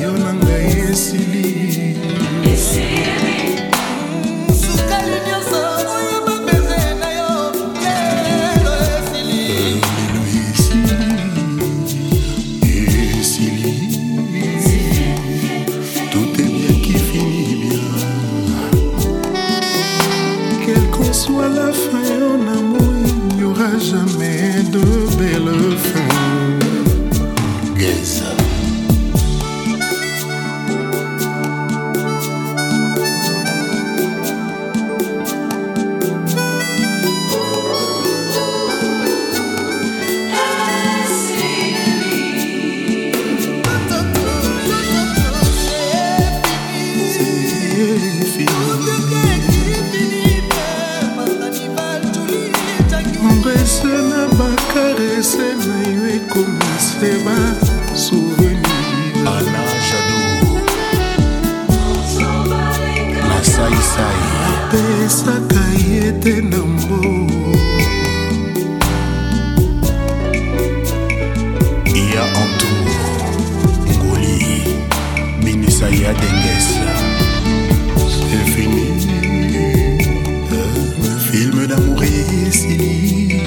yo na ngai esili. Sukali nyonso oyo bapeze na yo lelo esili. Lelo esili. Tout est bien qui finit bien. Quelle qu'en soit la fin en amour, il n'y aura jamais de belle fin. Geza. Embrase na bakarese na yo ekomisi ba souvenir. Ana Jadou na saisai apesaka ye te na mbo. Iya entour ngoli binisa ya dengesa. C'est fini. Film d'amour esili.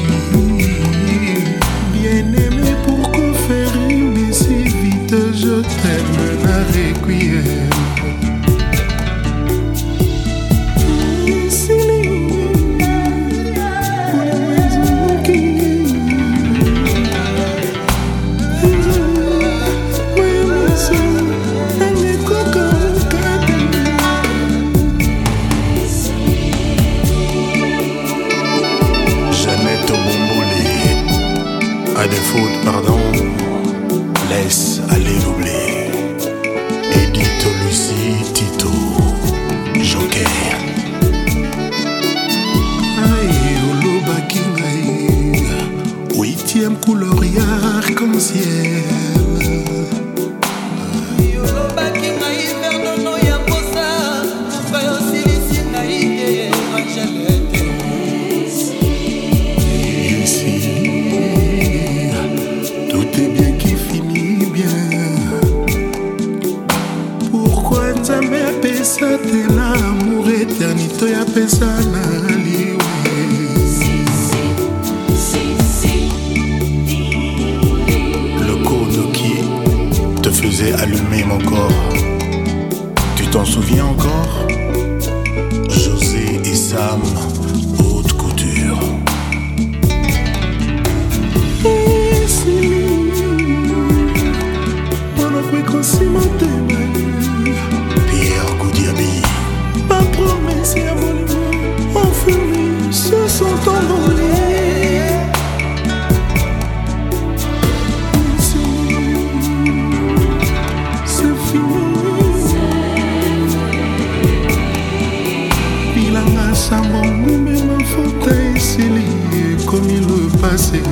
Bien-aimé, pourquoi faire aimer si vite? Je t'aime, la requiem. À défaut de pardon, laisse aller l'oubli. Edith, Lucie, Tito, Joker. Aïe, Oloba Kingaï, 8e couleur arc-en-ciel. Oloba Kingaï, verdono ya posa, fayo silisi na ide, Angelette. Nzambe apesa te na amour éternité ya pesa na liwe. Le code qui te faisait allumer mon corps, tu t'en souviens encore? José et Sam, haute couture. Pierre Goudiaby. Ma promesse et mon amour enfumis se sont envolés. C'est fini. Bilanga Samon, mais ma fauteuil s'est lié comme il le passait.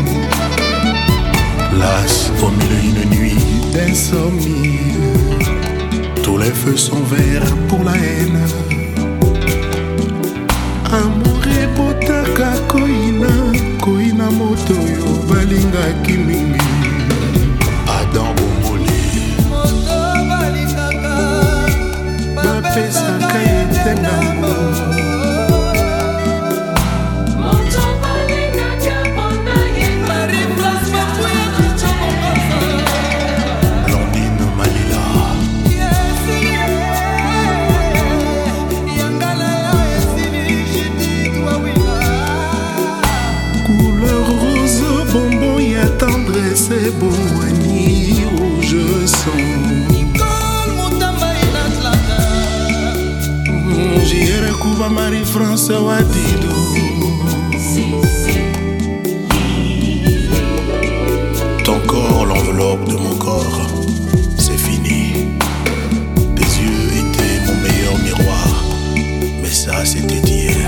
Las au milieu d'une nuit d'insomnie. Tous les feux sont verts pour la haine. Amour et potaka koina, koina moto yo balinga kimingi. Adam Bomoli moto balingaka bapesaka ete nango. C'est beau, Annie, rouge sang. Nicole Moutamba in Atlanta. J'irai Cuba, Marie-France, Wadido. Ton corps, l'enveloppe de mon corps, c'est fini. Tes yeux étaient mon meilleur miroir, mais ça c'était hier.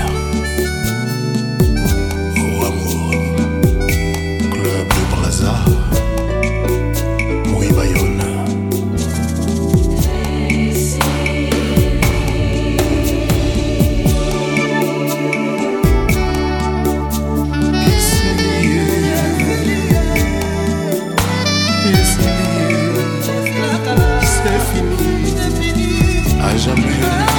Oh amour, club de Brazza. jamais.